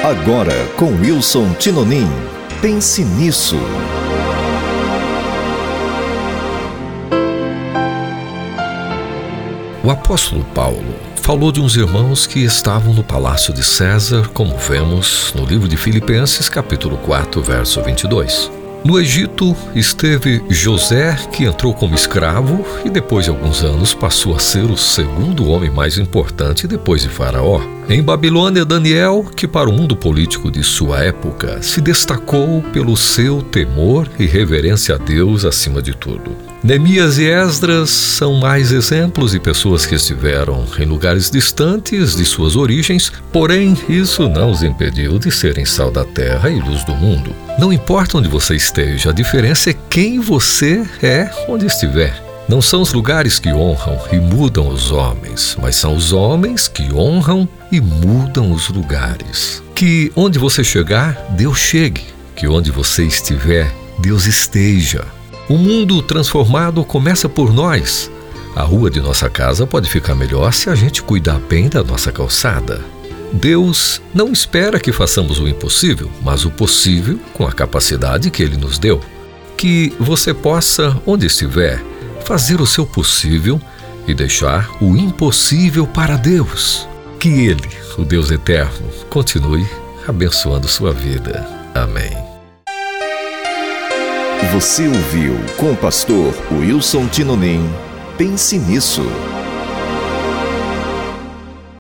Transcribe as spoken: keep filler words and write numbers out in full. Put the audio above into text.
Agora com Wilson Tinonim. Pense nisso. O apóstolo Paulo falou de uns irmãos que estavam no palácio de César, como vemos no livro de Filipenses, capítulo quatro, verso vinte e dois. No Egito esteve José, que entrou como escravo e depois de alguns anos passou a ser o segundo homem mais importante depois de Faraó. Em Babilônia, Daniel, que para o mundo político de sua época se destacou pelo seu temor e reverência a Deus acima de tudo. Neemias e Esdras são mais exemplos de pessoas que estiveram em lugares distantes de suas origens, porém isso não os impediu de serem sal da terra e luz do mundo. Não importa onde você esteja, a diferença é quem você é onde estiver. Não são os lugares que honram e mudam os homens, mas são os homens que honram e mudam os lugares. Que onde você chegar, Deus chegue. Que onde você estiver, Deus esteja. O mundo transformado começa por nós. A rua de nossa casa pode ficar melhor se a gente cuidar bem da nossa calçada. Deus não espera que façamos o impossível, mas o possível com a capacidade que Ele nos deu. Que você possa, onde estiver, fazer o seu possível e deixar o impossível para Deus. Que Ele, o Deus eterno, continue abençoando sua vida. Amém. Você ouviu com o pastor Wilson Tinonim. Pense nisso.